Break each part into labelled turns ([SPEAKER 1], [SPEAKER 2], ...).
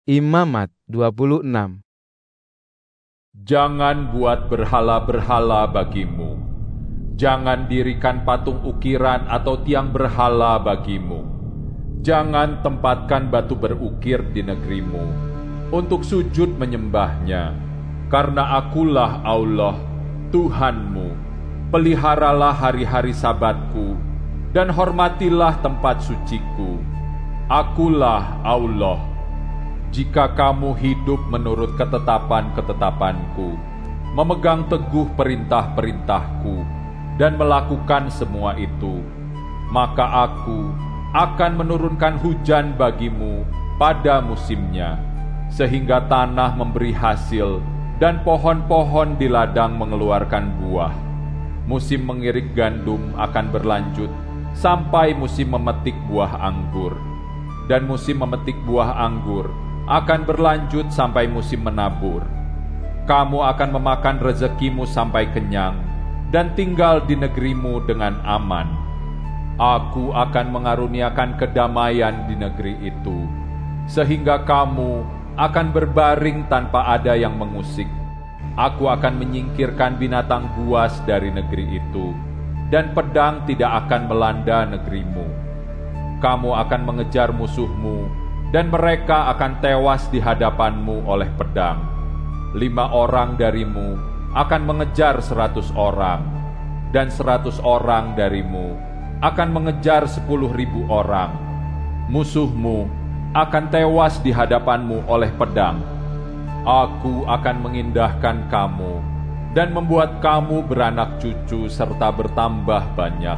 [SPEAKER 1] Imamat 26.
[SPEAKER 2] Jangan buat berhala-berhala bagimu. Jangan dirikan patung ukiran atau tiang berhala bagimu. Jangan tempatkan batu berukir di negerimu untuk sujud menyembahnya. Karena akulah Allah, Tuhanmu. Peliharalah hari-hari Sabatku dan hormatilah tempat suciku. Akulah Allah. Jika kamu hidup menurut ketetapan-ketetapanku, memegang teguh perintah-perintahku, dan melakukan semua itu, maka aku akan menurunkan hujan bagimu pada musimnya, sehingga tanah memberi hasil dan pohon-pohon di ladang mengeluarkan buah. Musim mengirik gandum akan berlanjut sampai musim memetik buah anggur, dan musim memetik buah anggur akan berlanjut sampai musim menabur. Kamu akan memakan rezekimu sampai kenyang dan tinggal di negerimu dengan aman. Aku akan mengaruniakan kedamaian di negeri itu, sehingga kamu akan berbaring tanpa ada yang mengusik. Aku akan menyingkirkan binatang buas dari negeri itu, dan pedang tidak akan melanda negerimu. Kamu akan mengejar musuhmu, dan mereka akan tewas di hadapanmu oleh pedang. 5 orang darimu akan mengejar 100 orang, dan 100 orang darimu akan mengejar 10.000 orang. Musuhmu akan tewas di hadapanmu oleh pedang. Aku akan mengindahkan kamu dan membuat kamu beranak cucu serta bertambah banyak.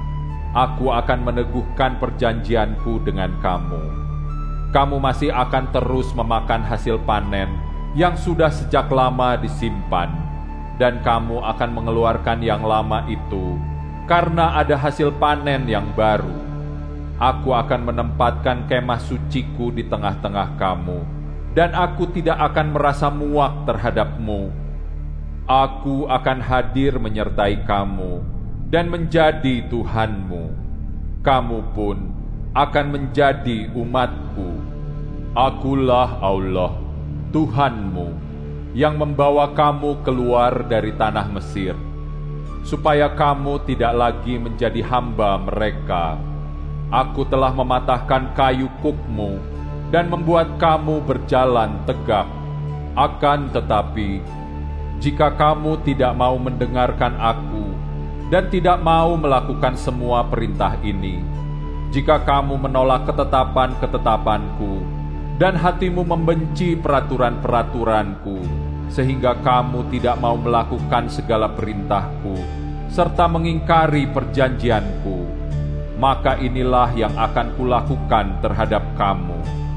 [SPEAKER 2] Aku akan meneguhkan perjanjianku dengan kamu. Kamu masih akan terus memakan hasil panen yang sudah sejak lama disimpan, dan kamu akan mengeluarkan yang lama itu karena ada hasil panen yang baru. Aku akan menempatkan kemah suciku di tengah-tengah kamu, dan aku tidak akan merasa muak terhadapmu. Aku akan hadir menyertai kamu dan menjadi Tuhanmu. Kamu pun akan menjadi umatku. Akulah Allah, Tuhanmu, yang membawa kamu keluar dari tanah Mesir, supaya kamu tidak lagi menjadi hamba mereka. Aku telah mematahkan kayu kukmu dan membuat kamu berjalan tegap. Akan tetapi, jika kamu tidak mau mendengarkan aku dan tidak mau melakukan semua perintah ini, jika kamu menolak ketetapan-ketetapanku dan hatimu membenci peraturan-peraturanku, sehingga kamu tidak mau melakukan segala perintahku serta mengingkari perjanjianku, maka inilah yang akan kulakukan terhadap kamu.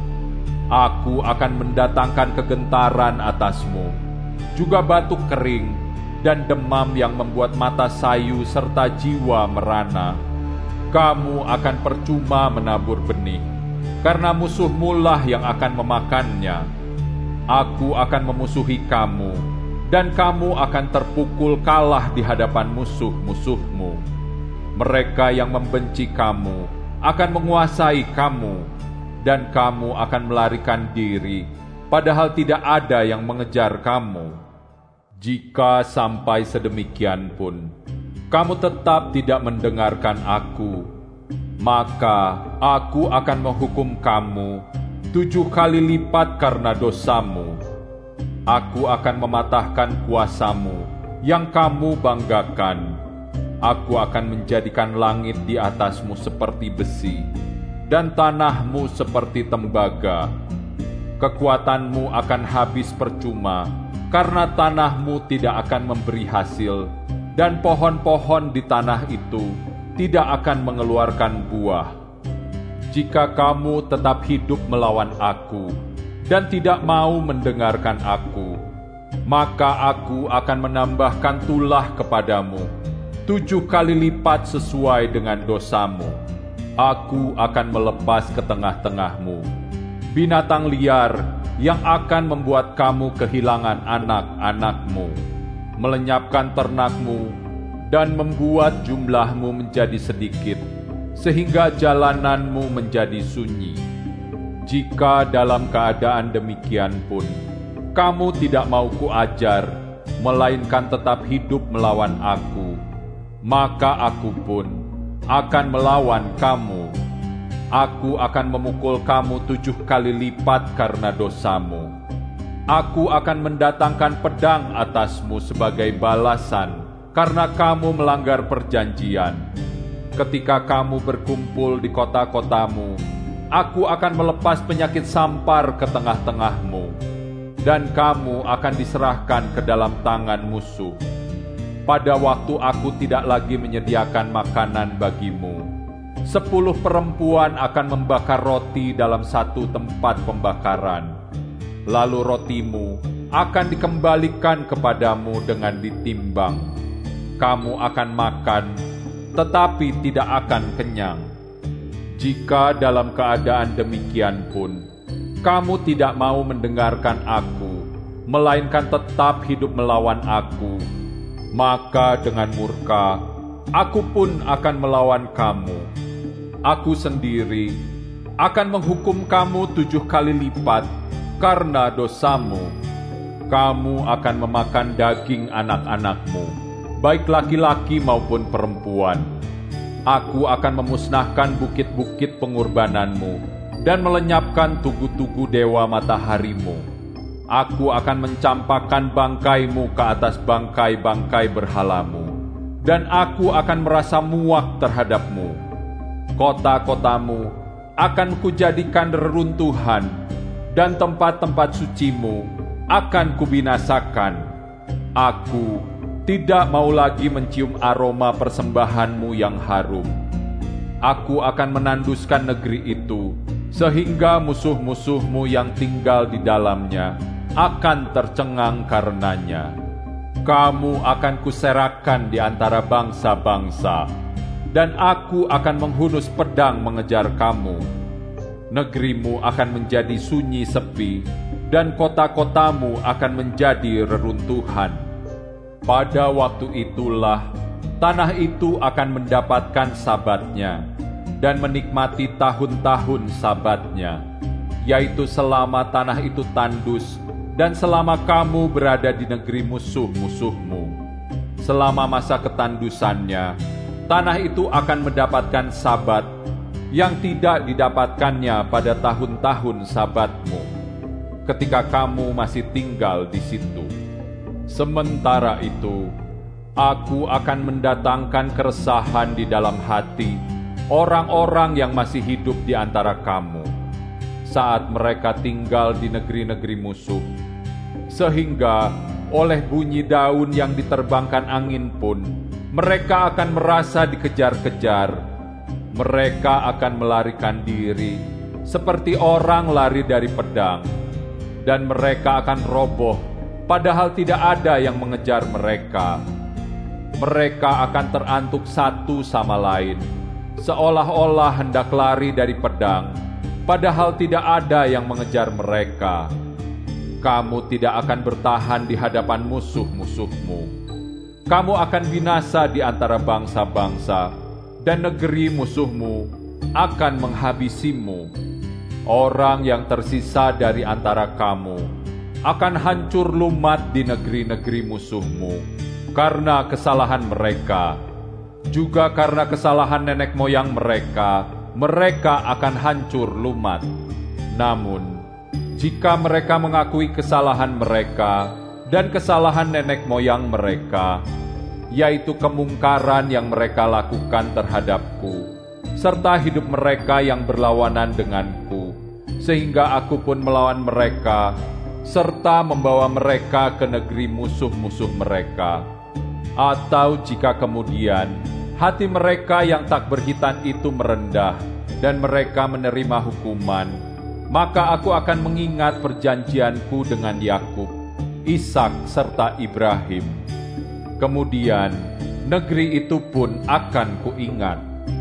[SPEAKER 2] Aku akan mendatangkan kegentaran atasmu, juga batuk kering dan demam yang membuat mata sayu serta jiwa merana. Kamu akan percuma menabur benih, karena musuhmu lah yang akan memakannya. Aku akan memusuhi kamu, dan kamu akan terpukul kalah di hadapan musuh-musuhmu. Mereka yang membenci kamu akan menguasai kamu, dan kamu akan melarikan diri, padahal tidak ada yang mengejar kamu. Jika sampai sedemikian pun kamu tetap tidak mendengarkan aku, maka aku akan menghukum kamu 7 kali lipat karena dosamu. Aku akan mematahkan kuasamu yang kamu banggakan. Aku akan menjadikan langit di atasmu seperti besi, dan tanahmu seperti tembaga. Kekuatanmu akan habis percuma, karena tanahmu tidak akan memberi hasil, dan pohon-pohon di tanah itu tidak akan mengeluarkan buah. Jika kamu tetap hidup melawan aku dan tidak mau mendengarkan aku, maka aku akan menambahkan tulah kepadamu 7 kali lipat sesuai dengan dosamu. Aku akan melepas ke tengah-tengahmu binatang liar yang akan membuat kamu kehilangan anak-anakmu, melenyapkan ternakmu, dan membuat jumlahmu menjadi sedikit, sehingga jalananmu menjadi sunyi. Jika dalam keadaan demikian pun kamu tidak mau kuajar, melainkan tetap hidup melawan aku, maka aku pun akan melawan kamu. Aku akan memukul kamu 7 kali lipat karena dosamu. Aku akan mendatangkan pedang atasmu sebagai balasan karena kamu melanggar perjanjian. Ketika kamu berkumpul di kota-kotamu, aku akan melepas penyakit sampar ke tengah-tengahmu, dan kamu akan diserahkan ke dalam tangan musuh. Pada waktu aku tidak lagi menyediakan makanan bagimu, 10 perempuan akan membakar roti dalam satu tempat pembakaran. Lalu rotimu akan dikembalikan kepadamu dengan ditimbang. Kamu akan makan, tetapi tidak akan kenyang. Jika dalam keadaan demikian pun kamu tidak mau mendengarkan aku, melainkan tetap hidup melawan aku, maka dengan murka aku pun akan melawan kamu. Aku sendiri akan menghukum kamu 7 kali lipat karena dosamu. Kamu akan memakan daging anak-anakmu, baik laki-laki maupun perempuan. Aku akan memusnahkan bukit-bukit pengorbananmu dan melenyapkan tugu-tugu dewa mataharimu. Aku akan mencampakkan bangkaimu ke atas bangkai-bangkai berhalamu, dan aku akan merasa muak terhadapmu. Kota-kotamu akan kujadikan reruntuhan, dan tempat-tempat sucimu akan kubinasakan. Aku tidak mau lagi mencium aroma persembahanmu yang harum. Aku akan menanduskan negeri itu, sehingga musuh-musuhmu yang tinggal di dalamnya akan tercengang karenanya. Kamu akan kuserakan di antara bangsa-bangsa, dan aku akan menghunus pedang mengejar kamu. Negerimu akan menjadi sunyi sepi, dan kota-kotamu akan menjadi reruntuhan. Pada waktu itulah tanah itu akan mendapatkan sabatnya dan menikmati tahun-tahun sabatnya, yaitu selama tanah itu tandus dan selama kamu berada di negeri musuh-musuhmu. Selama masa ketandusannya, tanah itu akan mendapatkan sabat yang tidak didapatkannya pada tahun-tahun sabatmu, ketika kamu masih tinggal di situ. Sementara itu, aku akan mendatangkan keresahan di dalam hati orang-orang yang masih hidup di antara kamu, saat mereka tinggal di negeri-negeri musuh, sehingga oleh bunyi daun yang diterbangkan angin pun, mereka akan merasa dikejar-kejar. Mereka akan melarikan diri seperti orang lari dari pedang, dan mereka akan roboh padahal tidak ada yang mengejar mereka. Mereka akan terantuk satu sama lain, seolah-olah hendak lari dari pedang, padahal tidak ada yang mengejar mereka. Kamu tidak akan bertahan di hadapan musuh-musuhmu. Kamu akan binasa di antara bangsa-bangsa, dan negeri musuhmu akan menghabisimu. Orang yang tersisa dari antara kamu akan hancur lumat di negeri-negeri musuhmu karena kesalahan mereka. Juga karena kesalahan nenek moyang mereka, mereka akan hancur lumat. Namun, jika mereka mengakui kesalahan mereka dan kesalahan nenek moyang mereka, yaitu kemungkaran yang mereka lakukan terhadapku, serta hidup mereka yang berlawanan denganku, sehingga aku pun melawan mereka, serta membawa mereka ke negeri musuh-musuh mereka. Atau jika kemudian hati mereka yang tak berhitan itu merendah, dan mereka menerima hukuman, maka aku akan mengingat perjanjianku dengan Yakub, Ishak, serta Ibrahim. Kemudian negeri itu pun akan kuingat.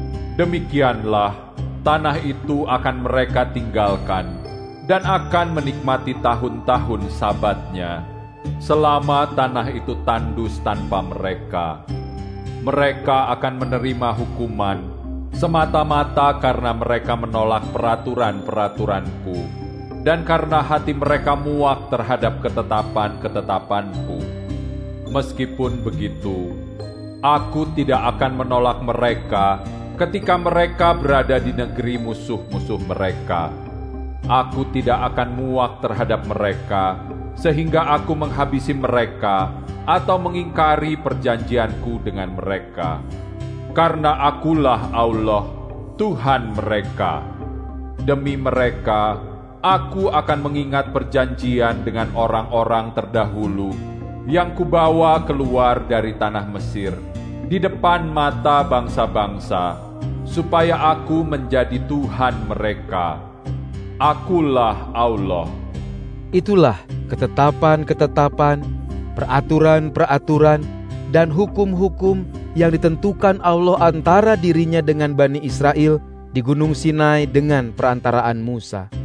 [SPEAKER 2] Demikianlah tanah itu akan mereka tinggalkan, dan akan menikmati tahun-tahun sabatnya, selama tanah itu tandus tanpa mereka. Mereka akan menerima hukuman, semata-mata karena mereka menolak peraturan-peraturanku, dan karena hati mereka muak terhadap ketetapan-ketetapanku. Meskipun begitu, aku tidak akan menolak mereka ketika mereka berada di negeri musuh-musuh mereka. Aku tidak akan muak terhadap mereka, sehingga aku menghabisi mereka atau mengingkari perjanjianku dengan mereka. Karena akulah Allah, Tuhan mereka. Demi mereka, aku akan mengingat perjanjian dengan orang-orang terdahulu yang kubawa keluar dari tanah Mesir, di depan mata bangsa-bangsa, supaya aku menjadi Tuhan mereka. Akulah Allah.
[SPEAKER 1] Itulah ketetapan-ketetapan, peraturan-peraturan, dan hukum-hukum yang ditentukan Allah antara dirinya dengan Bani Israel di Gunung Sinai dengan perantaraan Musa.